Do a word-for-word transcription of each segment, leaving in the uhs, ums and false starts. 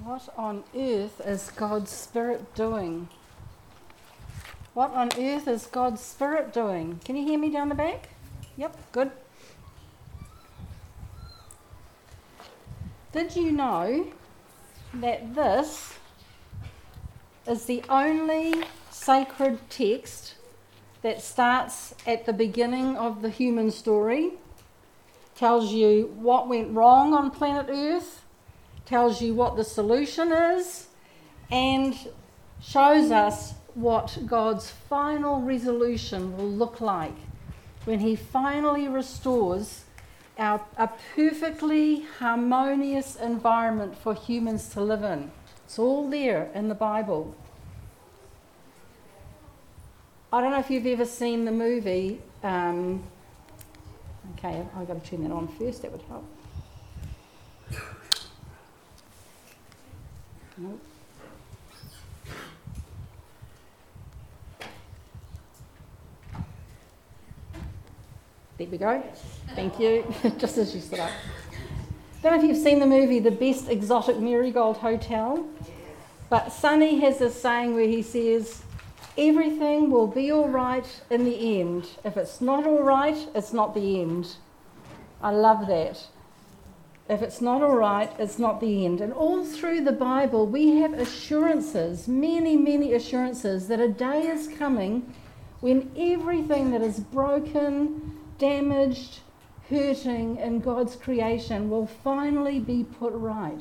What on earth is God's Spirit doing? What on earth is God's Spirit doing? Can you hear me down the back? Yep, good. Did you know that this is the only sacred text that starts at the beginning of the human story? Tells you what went wrong on planet Earth, tells you what the solution is, and shows us what God's final resolution will look like when he finally restores our, a perfectly harmonious environment for humans to live in. It's all there in the Bible. I don't know if you've ever seen the movie. Um, okay, I've got to turn that on first, that would help. Nope. There we go. Thank you. Just as you stood up. Don't know if you've seen the movie The Best Exotic Marigold Hotel, but Sonny has this saying where he says, everything will be all right in the end. If it's not all right, it's not the end. I love that. If it's not all right, it's not the end. And all through the Bible, we have assurances, many, many assurances, that a day is coming when everything that is broken, damaged, hurting in God's creation will finally be put right.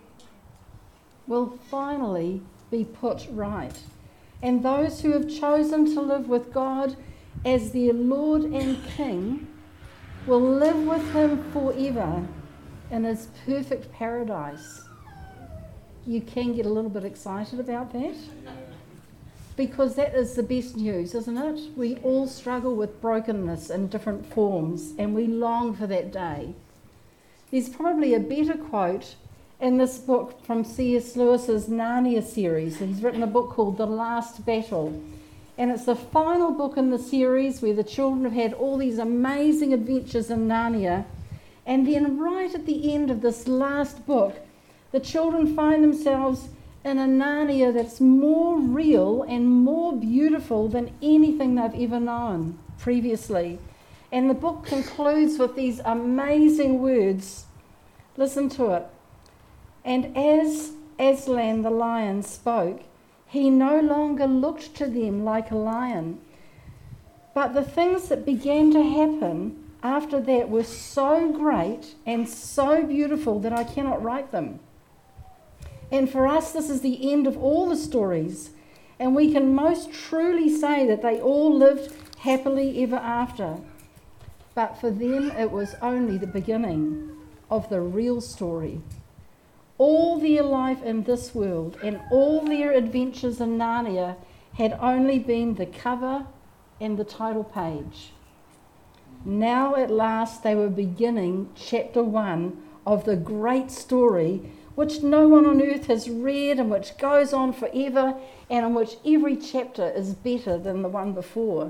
Will finally be put right. And those who have chosen to live with God as their Lord and King will live with him forever in his perfect paradise. You can get a little bit excited about that, because that is the best news, isn't it? We all struggle with brokenness in different forms, and we long for that day. There's probably a better quote in this book from C S Lewis's Narnia series. He's written a book called The Last Battle, and it's the final book in the series where the children have had all these amazing adventures in Narnia. And then right at the end of this last book, the children find themselves in a Narnia that's more real and more beautiful than anything they've ever known previously. And the book concludes with these amazing words. Listen to it. And as Aslan the lion spoke, he no longer looked to them like a lion. But the things that began to happen after that were so great and so beautiful that I cannot write them. And for us, this is the end of all the stories, and we can most truly say that they all lived happily ever after. But for them, it was only the beginning of the real story. All their life in this world and all their adventures in Narnia had only been the cover and the title page. Now at last they were beginning chapter one of the great story which no one on earth has read and which goes on forever and in which every chapter is better than the one before.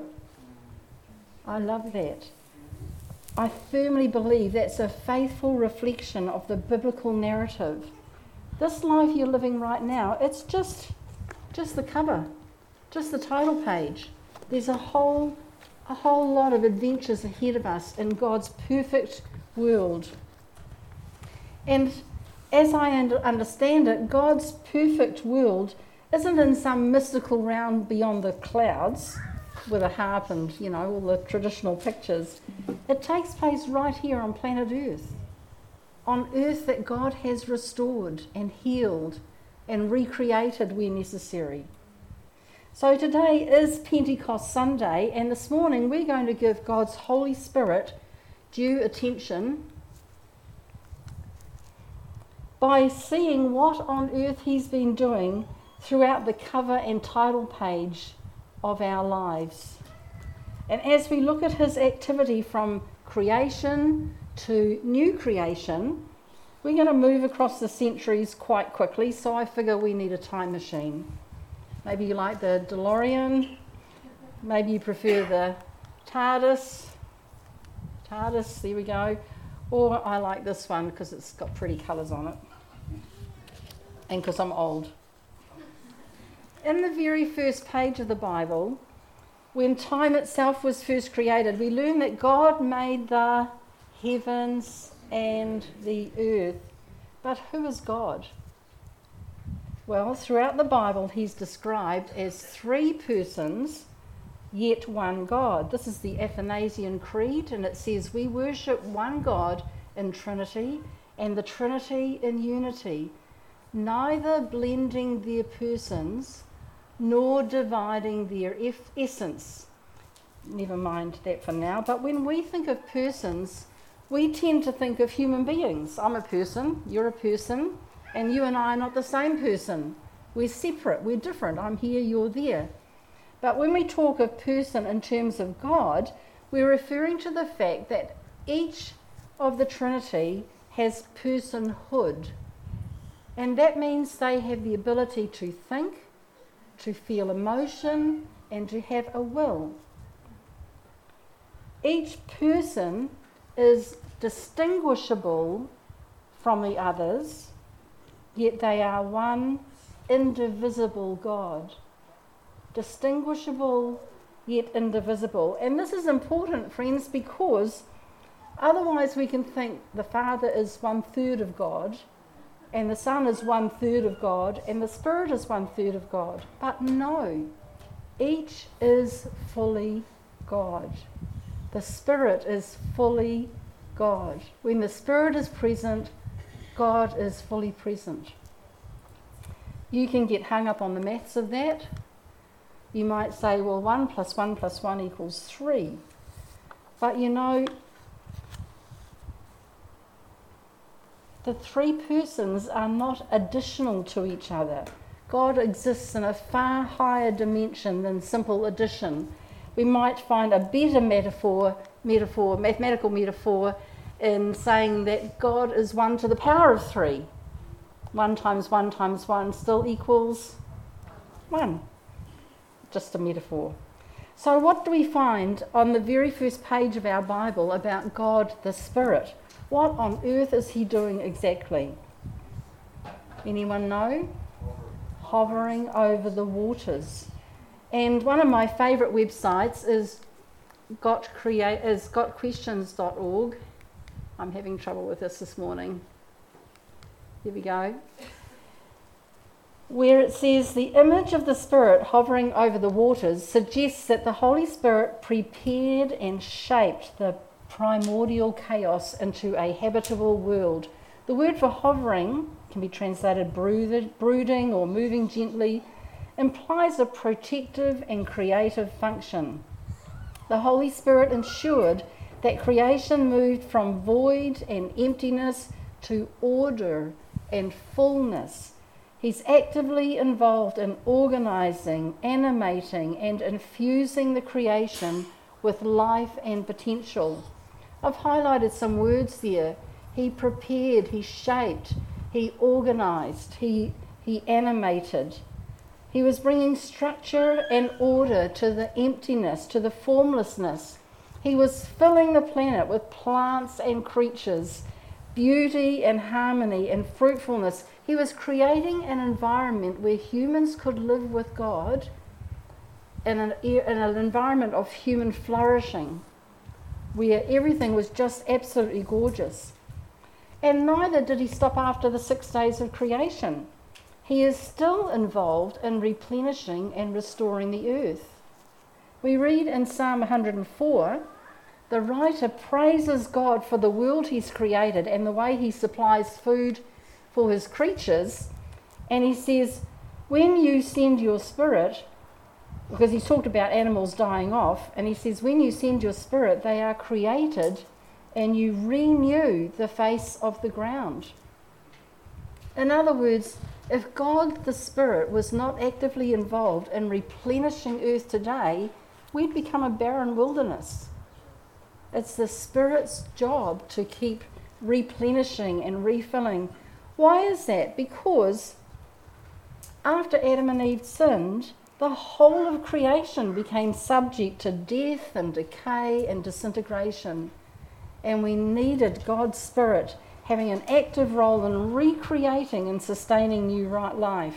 I love that. I firmly believe that's a faithful reflection of the biblical narrative. This life you're living right now, it's just, just the cover, just the title page. There's a whole a whole lot of adventures ahead of us in God's perfect world. And as I understand it, God's perfect world isn't in some mystical realm beyond the clouds with a harp and, you know, all the traditional pictures. It takes place right here on planet Earth, on earth that God has restored and healed and recreated where necessary. So today is Pentecost Sunday, and this morning we're going to give God's Holy Spirit due attention by seeing what on earth he's been doing throughout the cover and title page of our lives. And as we look at his activity from creation to new creation, we're going to move across the centuries quite quickly, so I figure we need a time machine. Maybe you like the DeLorean. Maybe you prefer the TARDIS. TARDIS, there we go. Or I like this one because it's got pretty colours on it. and because I'm old. In the very first page of the Bible, when time itself was first created, we learn that God made the heavens and the earth. But who is God? Well, throughout the Bible, he's described as three persons, yet one God. This is the Athanasian Creed, and it says, we worship one God in Trinity, and the Trinity in unity, neither blending their persons, nor dividing their eff- essence. Never mind that for now, but when we think of persons, we tend to think of human beings. I'm a person, you're a person, and you and I are not the same person. We're separate, we're different. I'm here, you're there. But when we talk of person in terms of God, we're referring to the fact that each of the Trinity has personhood. And that means they have the ability to think, to feel emotion, and to have a will. Each person is distinguishable from the others, yet they are one indivisible God. Distinguishable, yet indivisible. And this is important, friends, because otherwise we can think the Father is one third of God, and the Son is one third of God, and the Spirit is one third of God. But no, each is fully God. The Spirit is fully God. When the Spirit is present, God is fully present. You can get hung up on the maths of that. You might say, well, one plus one plus one equals three. But you know, the three persons are not additional to each other. God exists in a far higher dimension than simple addition. We might find a better metaphor, metaphor, mathematical metaphor, in saying that God is one to the power of three. One times one times one still equals one. Just a metaphor. So what do we find on the very first page of our Bible about God the Spirit? What on earth is he doing exactly? Anyone know? Hovering over the waters. And one of my favourite websites is got create is got questions dot org. I'm having trouble with this this morning. Here we go. Where it says the image of the Spirit hovering over the waters suggests that the Holy Spirit prepared and shaped the primordial chaos into a habitable world. The word for hovering can be translated brooded, brooding or moving gently, implies a protective and creative function. The Holy Spirit ensured that creation moved from void and emptiness to order and fullness. He's actively involved in organising, animating and infusing the creation with life and potential. I've highlighted some words there. He prepared, he shaped, he organised, he, he animated. He was bringing structure and order to the emptiness, to the formlessness. He was filling the planet with plants and creatures, beauty and harmony and fruitfulness. He was creating an environment where humans could live with God in an, in an environment of human flourishing, where everything was just absolutely gorgeous. And neither did he stop after the six days of creation. He is still involved in replenishing and restoring the earth. We read in Psalm one hundred four, the writer praises God for the world he's created and the way he supplies food for his creatures. And he says, when you send your Spirit, because he's talked about animals dying off, and he says, when you send your Spirit, they are created and you renew the face of the ground. In other words, if God the Spirit was not actively involved in replenishing earth today, we'd become a barren wilderness. It's the Spirit's job to keep replenishing and refilling. Why is that? Because after Adam and Eve sinned, the whole of creation became subject to death and decay and disintegration. And we needed God's Spirit having an active role in recreating and sustaining new right life.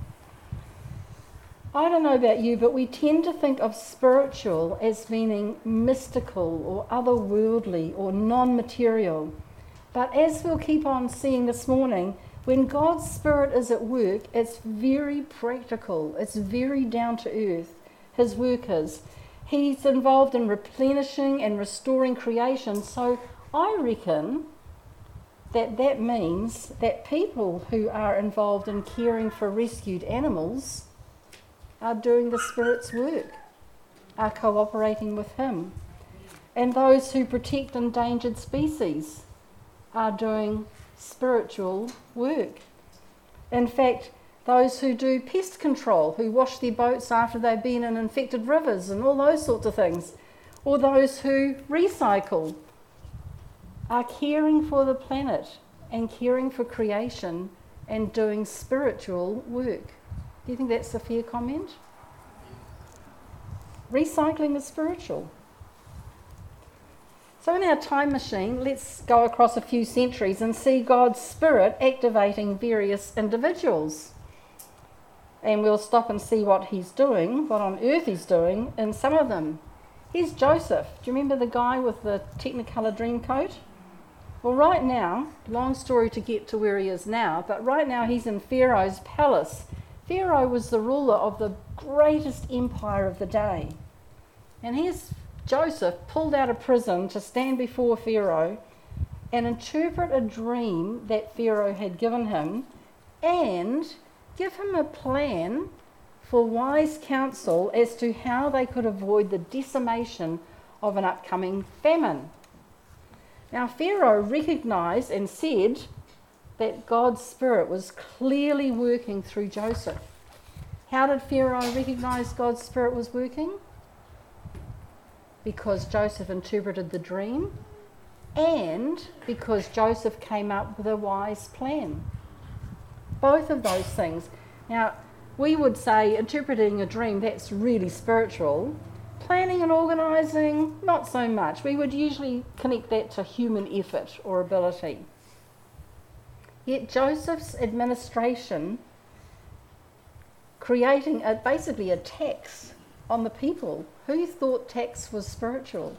I don't know about you, but we tend to think of spiritual as meaning mystical or otherworldly or non-material. But as we'll keep on seeing this morning, when God's Spirit is at work, it's very practical. It's very down to earth. His work is. He's involved in replenishing and restoring creation. So I reckon that that means that people who are involved in caring for rescued animals are doing the Spirit's work, are cooperating with Him. And those who protect endangered species are doing spiritual work. In fact, those who do pest control, who wash their boats after they've been in infected rivers and all those sorts of things, or those who recycle, are caring for the planet and caring for creation and doing spiritual work. Do you think that's a fair comment? Recycling is spiritual. So in our time machine, let's go across a few centuries and see God's Spirit activating various individuals. And we'll stop and see what he's doing, what on earth he's doing in some of them. Here's Joseph. Do you remember the guy with the Technicolor dream coat? Well, right now, long story to get to where he is now, but right now he's in Pharaoh's palace. Pharaoh was the ruler of the greatest empire of the day. And here's Joseph pulled out of prison to stand before Pharaoh and interpret a dream that Pharaoh had given him and give him a plan for wise counsel as to how they could avoid the decimation of an upcoming famine. Now, Pharaoh recognised and said that God's Spirit was clearly working through Joseph. How did Pharaoh recognise God's Spirit was working? Because Joseph interpreted the dream and because Joseph came up with a wise plan. Both of those things. Now, we would say interpreting a dream, that's really spiritual. Planning and organising, not so much. We would usually connect that to human effort or ability. Yet Joseph's administration, creating a, basically a tax on the people. Who thought tax was spiritual?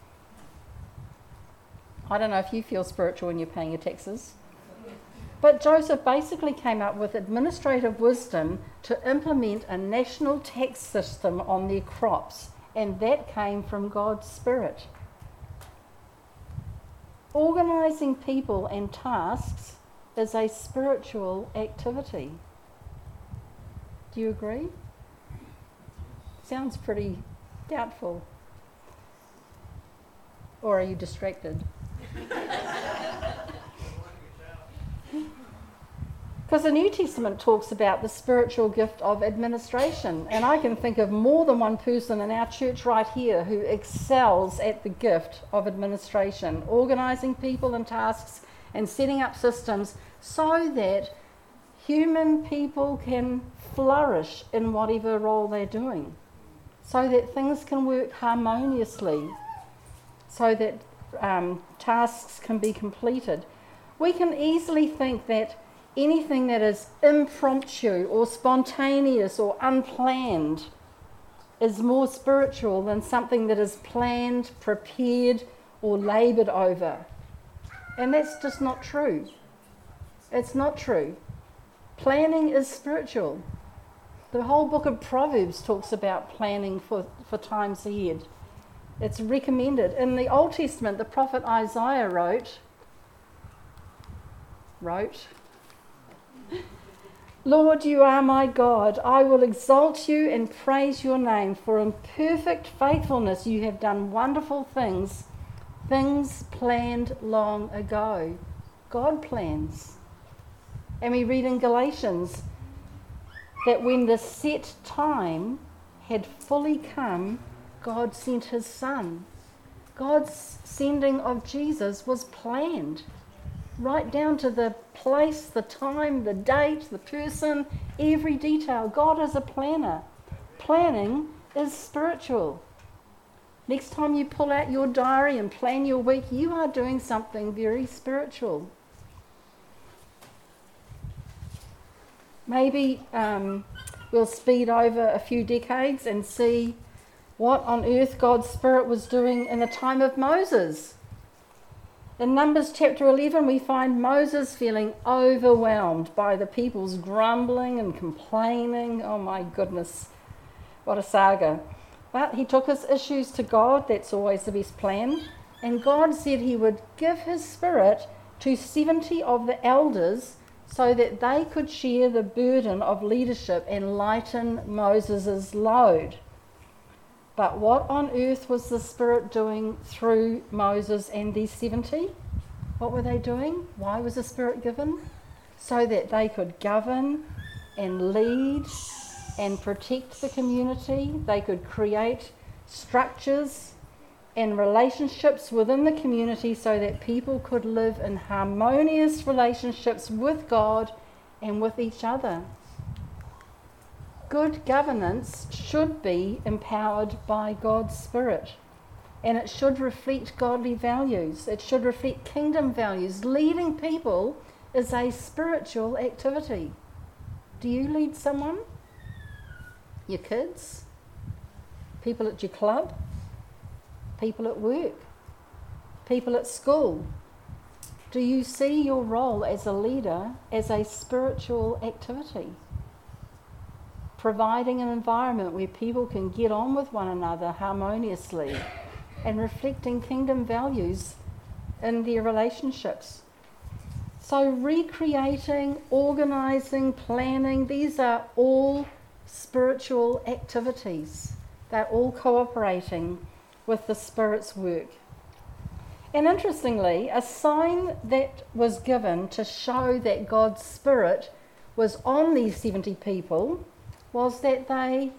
I don't know if you feel spiritual when you're paying your taxes. But Joseph basically came up with administrative wisdom to implement a national tax system on their crops, and that came from God's Spirit. Organising people and tasks is a spiritual activity. Do you agree? Sounds pretty doubtful. Or are you distracted? Because the New Testament talks about the spiritual gift of administration, and I can think of more than one person in our church right here who excels at the gift of administration, organising people and tasks and setting up systems so that human people can flourish in whatever role they're doing, so that things can work harmoniously, so that um, tasks can be completed. We can easily think that anything that is impromptu or spontaneous or unplanned is more spiritual than something that is planned, prepared, or laboured over. And that's just not true. It's not true. Planning is spiritual. The whole book of Proverbs talks about planning for, for times ahead. It's recommended. In the Old Testament, the prophet Isaiah wrote, wrote, Lord, you are my God. I will exalt you and praise your name, for in perfect faithfulness you have done wonderful things, things planned long ago. God plans. And we read in Galatians that when the set time had fully come, God sent his Son. God's sending of Jesus was planned, right down to the place, the time, the date, the person, every detail. God is a planner. Planning is spiritual. Next time you pull out your diary and plan your week, you are doing something very spiritual. Maybe um, we'll speed over a few decades and see what on earth God's Spirit was doing in the time of Moses. In Numbers chapter eleven, we find Moses feeling overwhelmed by the people's grumbling and complaining. Oh my goodness, what a saga. But he took his issues to God. That's always the best plan. And God said he would give his Spirit to seventy of the elders so that they could share the burden of leadership and lighten Moses' load. But what on earth was the Spirit doing through Moses and these seventy? What were they doing? Why was the Spirit given? So that they could govern and lead and protect the community. They could create structures and relationships within the community so that people could live in harmonious relationships with God and with each other. Good governance should be empowered by God's Spirit, and it should reflect godly values. It should reflect kingdom values. Leading people is a spiritual activity. Do you lead someone? Your kids? People at your club? People at work? People at school? Do you see your role as a leader as a spiritual activity? Providing an environment where people can get on with one another harmoniously and reflecting kingdom values in their relationships. So recreating, organising, planning, these are all spiritual activities. They're all cooperating with the Spirit's work. And interestingly, a sign that was given to show that God's Spirit was on these seventy people was that they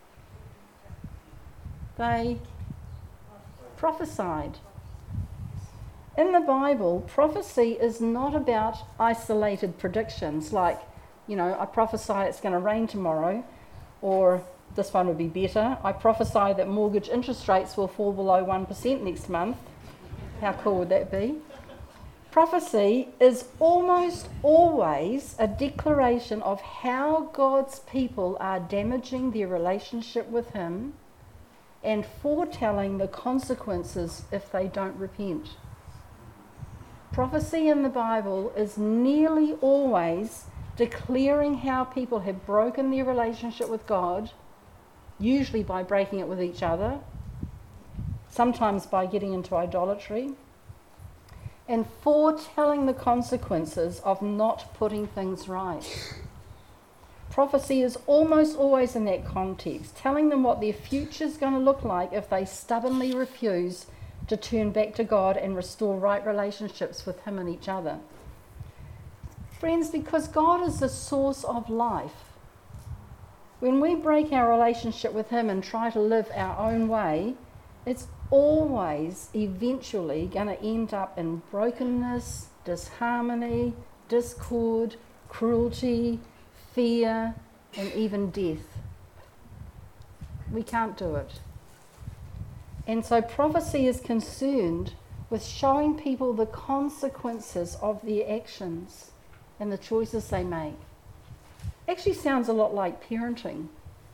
they prophesied. In the Bible, prophecy is not about isolated predictions like, you know, I prophesy it's going to rain tomorrow, or this one would be better, I prophesy that mortgage interest rates will fall below one percent next month. How cool would that be? Prophecy is almost always a declaration of how God's people are damaging their relationship with Him and foretelling the consequences if they don't repent. Prophecy in the Bible is nearly always declaring how people have broken their relationship with God, usually by breaking it with each other, sometimes by getting into idolatry, and foretelling the consequences of not putting things right. Prophecy is almost always in that context, telling them what their future's going to look like if they stubbornly refuse to turn back to God and restore right relationships with Him and each other. Friends, because God is the source of life, when we break our relationship with Him and try to live our own way, it's always eventually going to end up in brokenness, disharmony, discord, cruelty, fear, and even death. We can't do it. And so prophecy is concerned with showing people the consequences of their actions and the choices they make. Actually sounds a lot like parenting.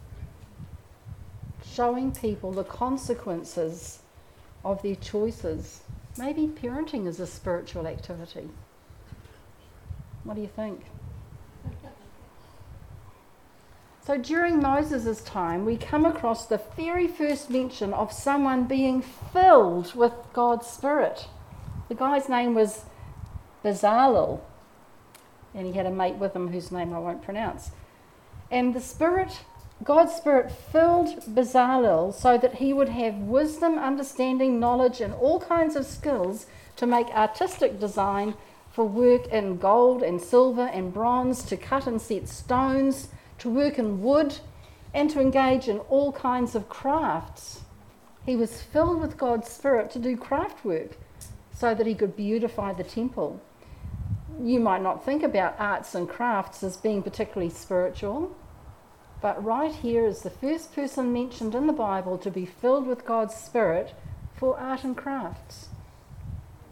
Showing people the consequences of their choices. Maybe parenting is a spiritual activity. What do you think? So during Moses' time, we come across the very first mention of someone being filled with God's Spirit. The guy's name was Bezalel, and he had a mate with him whose name I won't pronounce. And the Spirit, God's Spirit filled Bezalel so that he would have wisdom, understanding, knowledge, and all kinds of skills to make artistic design for work in gold and silver and bronze, to cut and set stones, to work in wood, and to engage in all kinds of crafts. He was filled with God's Spirit to do craft work so that he could beautify the temple. You might not think about arts and crafts as being particularly spiritual, but right here is the first person mentioned in the Bible to be filled with God's Spirit for art and crafts.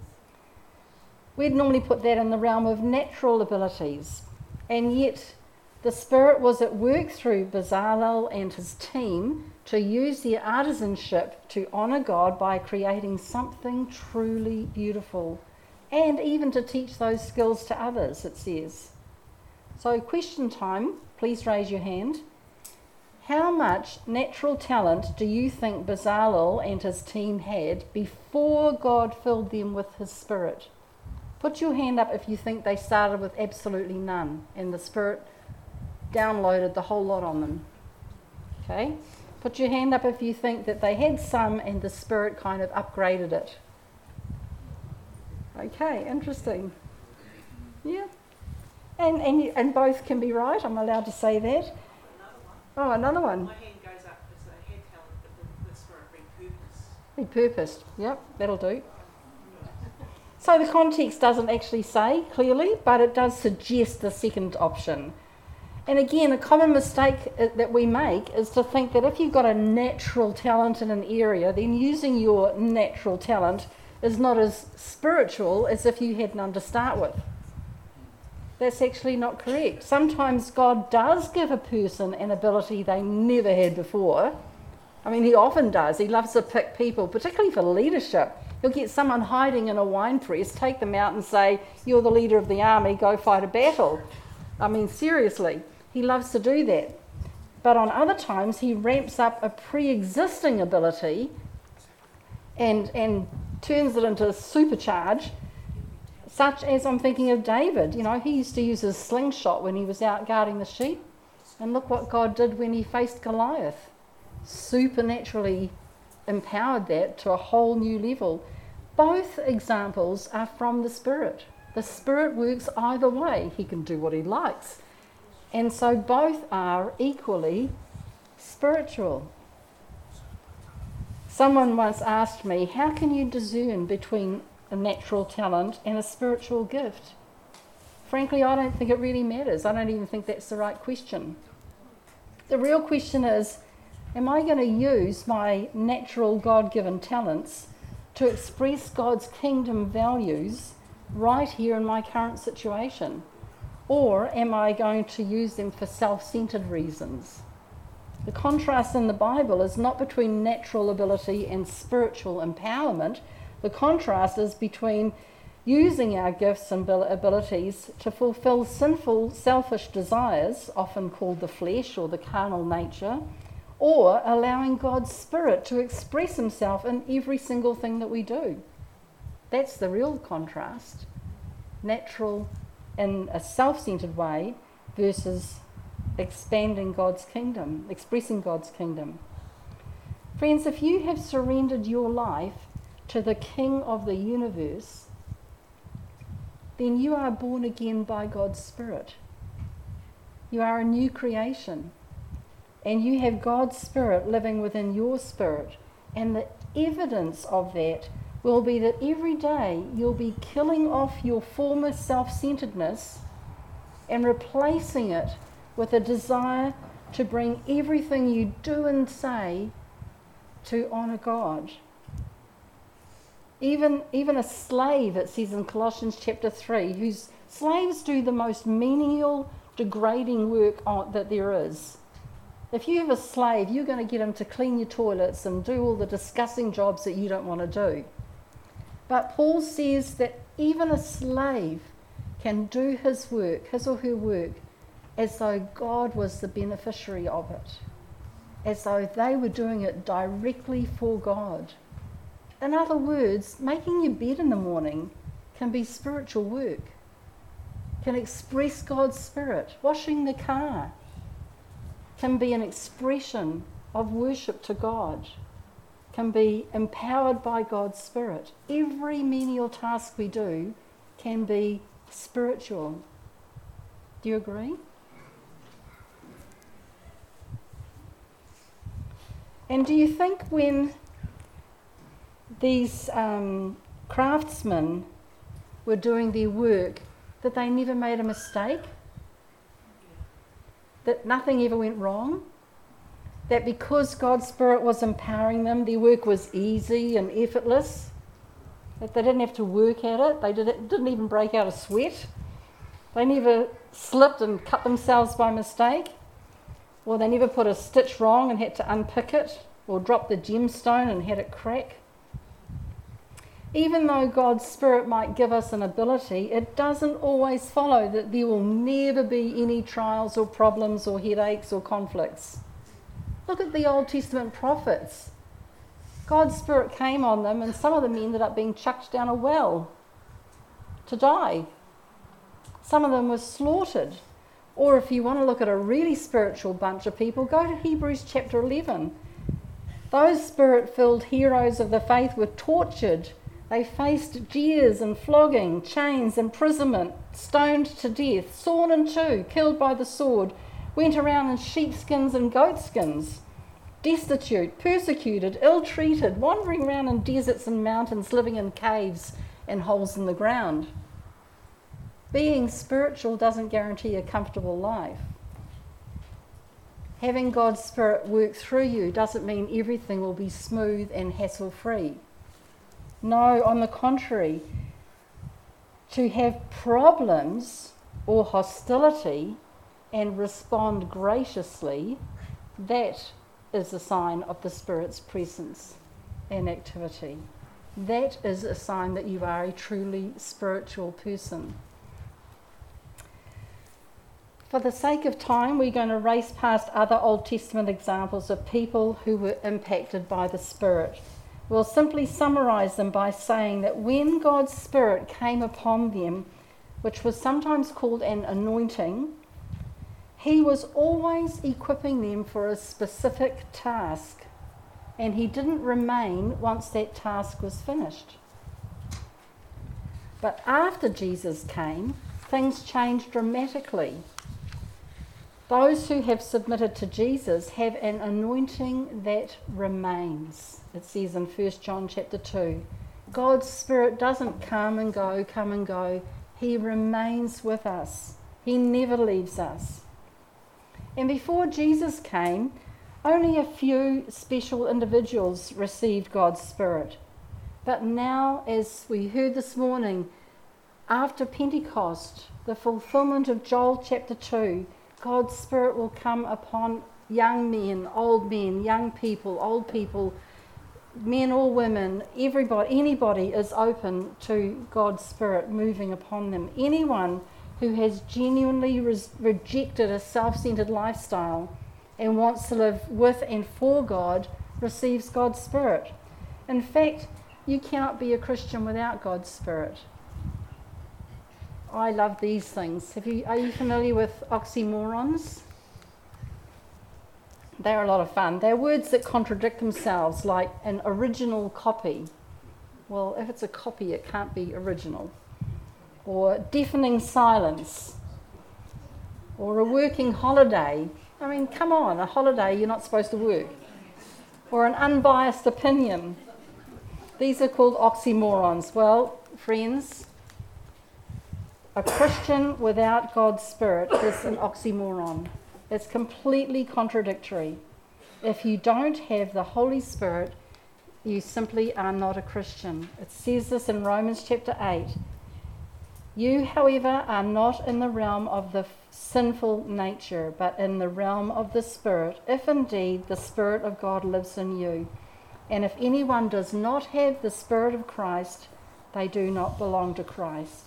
We'd normally put that in the realm of natural abilities, and yet The Spirit was at work through Bezalel and his team to use their artisanship to honour God by creating something truly beautiful, and even to teach those skills to others, it says. So question time, please raise your hand. How much natural talent do you think Bezalel and his team had before God filled them with his Spirit? Put your hand up if you think they started with absolutely none and the Spirit downloaded the whole lot on them. Okay? Put your hand up if you think that they had some and the Spirit kind of upgraded it. Okay, interesting. Yeah. And, and, and both can be right, I'm allowed to say that. Oh, another one. My hand goes up as a head talent, but the, the Spirit repurposed. Repurposed, yep, that'll do. So the context doesn't actually say clearly, but it does suggest the second option. And again, a common mistake that we make is to think that if you've got a natural talent in an area, then using your natural talent is not as spiritual as if you had none to start with. That's actually not correct. Sometimes God does give a person an ability they never had before. I mean, he often does. He loves to pick people, particularly for leadership. He'll get someone hiding in a wine press, take them out and say, you're the leader of the army, go fight a battle. I mean, seriously, he loves to do that. But on other times, he ramps up a pre-existing ability and, and turns it into supercharge, such as I'm thinking of David. You know, he used to use his slingshot when he was out guarding the sheep. And look what God did when he faced Goliath. Supernaturally empowered that to a whole new level. Both examples are from the Spirit. The Spirit works either way. He can do what he likes. And so both are equally spiritual. Someone once asked me, how can you discern between a natural talent and a spiritual gift? Frankly, I don't think it really matters. I don't even think that's the right question. The real question is, am I going to use my natural God-given talents to express God's kingdom values right here in my current situation? Or am I going to use them for self-centered reasons? The contrast in the Bible is not between natural ability and spiritual empowerment. The contrast is between using our gifts and abilities to fulfill sinful, selfish desires, often called the flesh or the carnal nature, or allowing God's Spirit to express himself in every single thing that we do. That's the real contrast. Natural in a self-centered way versus expanding God's kingdom, expressing God's kingdom. Friends, if you have surrendered your life to the King of the universe, then you are born again by God's Spirit. You are a new creation. And you have God's Spirit living within your spirit. And the evidence of that will be that every day you'll be killing off your former self-centeredness and replacing it with a desire to bring everything you do and say to honour God. Even, even a slave, it says in Colossians chapter three, whose slaves do the most menial, degrading work on, that there is. If you have a slave, you're going to get him to clean your toilets and do all the disgusting jobs that you don't want to do. But Paul says that even a slave can do his work, his or her work, as though God was the beneficiary of it, as though they were doing it directly for God. In other words, making your bed in the morning can be spiritual work, can express God's Spirit. Washing the car can be an expression of worship to God, can be empowered by God's Spirit. Every menial task we do can be spiritual. Do you agree? And do you think when these um, craftsmen were doing their work that they never made a mistake? That nothing ever went wrong? That because God's Spirit was empowering them, their work was easy and effortless? That they didn't have to work at it? They did it, didn't even break out a sweat? They never slipped and cut themselves by mistake, or they never put a stitch wrong and had to unpick it, or dropped the gemstone and had it crack. Even though God's Spirit might give us an ability, it doesn't always follow that there will never be any trials or problems or headaches or conflicts. Look at the Old Testament prophets. God's Spirit came on them, and some of them ended up being chucked down a well to die. Some of them were slaughtered. Or if you want to look at a really spiritual bunch of people, go to Hebrews chapter eleven. Those Spirit-filled heroes of the faith were tortured. They faced jeers and flogging, chains, imprisonment, stoned to death, sawn in two, killed by the sword, went around in sheepskins and goatskins, destitute, persecuted, ill-treated, wandering around in deserts and mountains, living in caves and holes in the ground. Being spiritual doesn't guarantee a comfortable life. Having God's Spirit work through you doesn't mean everything will be smooth and hassle-free. No, on the contrary, to have problems or hostility and respond graciously, that is a sign of the Spirit's presence and activity. That is a sign that you are a truly spiritual person. For the sake of time, we're going to race past other Old Testament examples of people who were impacted by the Spirit. We'll simply summarise them by saying that when God's Spirit came upon them, which was sometimes called an anointing, he was always equipping them for a specific task, and he didn't remain once that task was finished. But after Jesus came, things changed dramatically. Those who have submitted to Jesus have an anointing that remains. It says in First John chapter two, God's Spirit doesn't come and go, come and go. He remains with us. He never leaves us. And before Jesus came, only a few special individuals received God's Spirit. But now, as we heard this morning, after Pentecost, the fulfillment of Joel chapter two, God's Spirit will come upon young men, old men, young people, old people, men or women. Everybody, anybody is open to God's Spirit moving upon them. Anyone who has genuinely res- rejected a self-centered lifestyle and wants to live with and for God receives God's Spirit. In fact, you cannot be a Christian without God's Spirit. I love these things. Have you, are you familiar with oxymorons? They're a lot of fun. They're words that contradict themselves, like an original copy. Well, if it's a copy, it can't be original. Or deafening silence. Or a working holiday. I mean, come on, a holiday, you're not supposed to work. Or an unbiased opinion. These are called oxymorons. Well, friends, a Christian without God's Spirit is an oxymoron. It's completely contradictory. If you don't have the Holy Spirit, you simply are not a Christian. It says this in Romans chapter eight. You, however, are not in the realm of the sinful nature, but in the realm of the Spirit, if indeed the Spirit of God lives in you. And if anyone does not have the Spirit of Christ, they do not belong to Christ.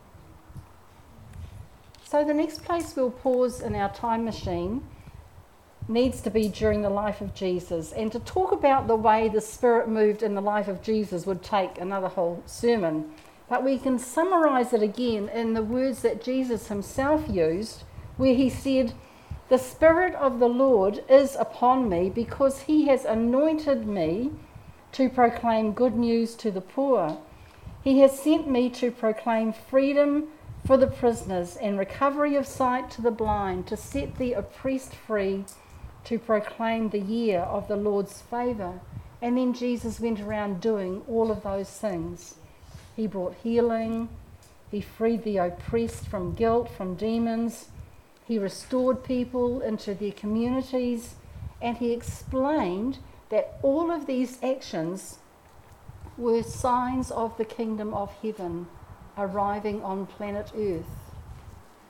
So the next place we'll pause in our time machine needs to be during the life of Jesus. And to talk about the way the Spirit moved in the life of Jesus would take another whole sermon. But we can summarise it again in the words that Jesus himself used, where he said, "The Spirit of the Lord is upon me because he has anointed me to proclaim good news to the poor. He has sent me to proclaim freedom for the prisoners and recovery of sight to the blind, to set the oppressed free, to proclaim the year of the Lord's favour." And then Jesus went around doing all of those things. He brought healing, he freed the oppressed from guilt, from demons, he restored people into their communities, and he explained that all of these actions were signs of the kingdom of heaven arriving on planet Earth.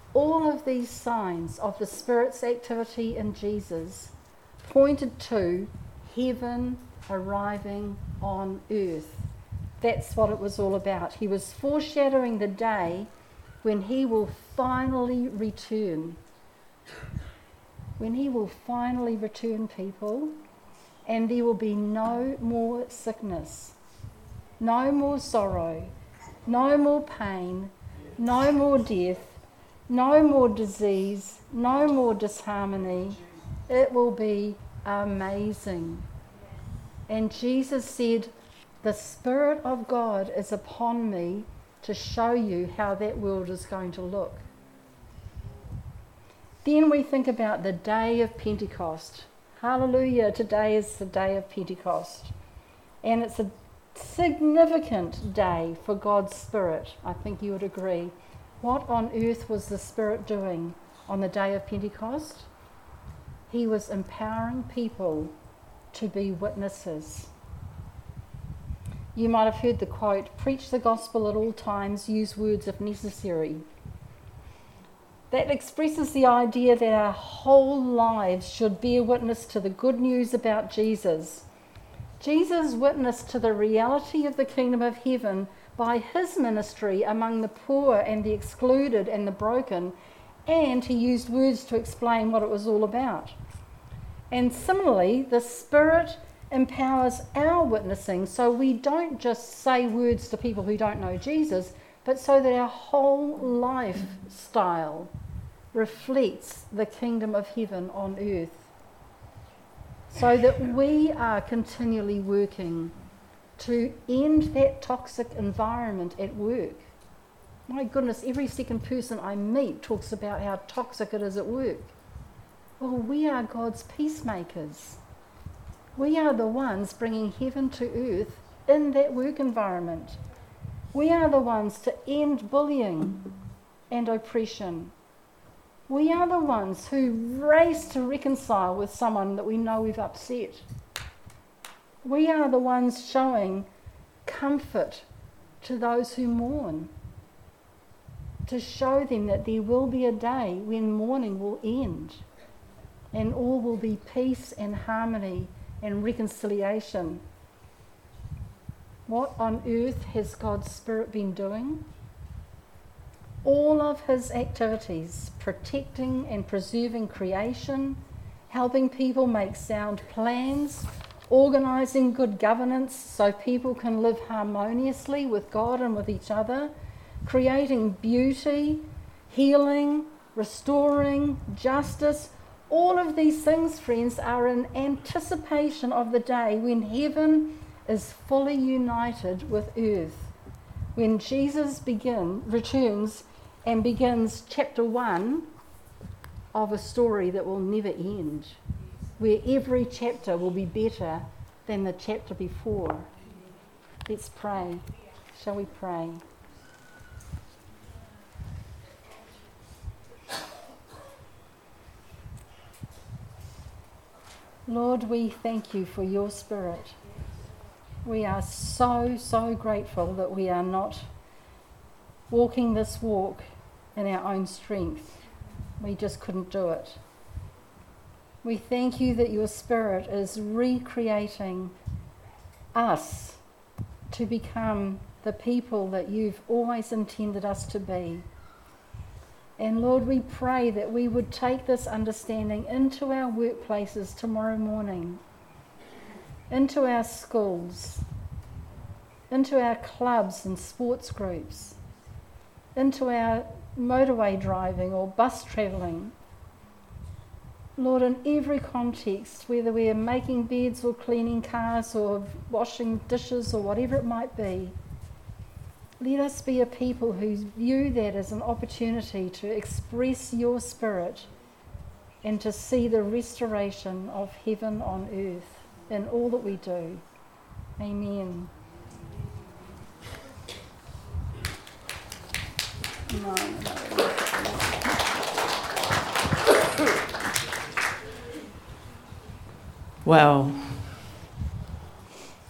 All of these signs of the Spirit's activity in Jesus pointed to heaven arriving on earth. That's what it was all about. He was foreshadowing the day when he will finally return. When he will finally return, people, and there will be no more sickness, no more sorrow, no more pain, no more death, no more disease, no more disharmony. It will be amazing. And Jesus said, the Spirit of God is upon me to show you how that world is going to look. Then we think about the day of Pentecost. Hallelujah, today is the day of Pentecost. And it's a significant day for God's Spirit. I think you would agree. What on earth was the Spirit doing on the day of Pentecost? He was empowering people to be witnesses. You might have heard the quote, preach the gospel at all times, use words if necessary. That expresses the idea that our whole lives should bear witness to the good news about Jesus. Jesus witnessed to the reality of the kingdom of heaven by his ministry among the poor and the excluded and the broken, and he used words to explain what it was all about. And similarly, the Spirit empowers our witnessing so we don't just say words to people who don't know Jesus, but so that our whole lifestyle reflects the kingdom of heaven on earth. So that we are continually working to end that toxic environment at work. My goodness, every second person I meet talks about how toxic it is at work. Well, we are God's peacemakers. We are the ones bringing heaven to earth in that work environment. We are the ones to end bullying and oppression. We are the ones who race to reconcile with someone that we know we've upset. We are the ones showing comfort to those who mourn, to show them that there will be a day when mourning will end and all will be peace and harmony and reconciliation. What on earth has God's Spirit been doing? All of his activities, protecting and preserving creation, helping people make sound plans, organising good governance so people can live harmoniously with God and with each other, creating beauty, healing, restoring, justice. All of these things, friends, are in anticipation of the day when heaven is fully united with earth, when Jesus begin, returns and begins chapter one of a story that will never end, where every chapter will be better than the chapter before. Let's pray. Shall we pray? Lord, we thank you for your Spirit. We are so, so grateful that we are not walking this walk in our own strength. We just couldn't do it. We thank you that your Spirit is recreating us to become the people that you've always intended us to be. And Lord, we pray that we would take this understanding into our workplaces tomorrow morning, into our schools, into our clubs and sports groups, into our motorway driving or bus travelling. Lord, in every context, whether we are making beds or cleaning cars or washing dishes or whatever it might be, let us be a people who view that as an opportunity to express your Spirit and to see the restoration of heaven on earth in all that we do. Amen. No, no. Wow.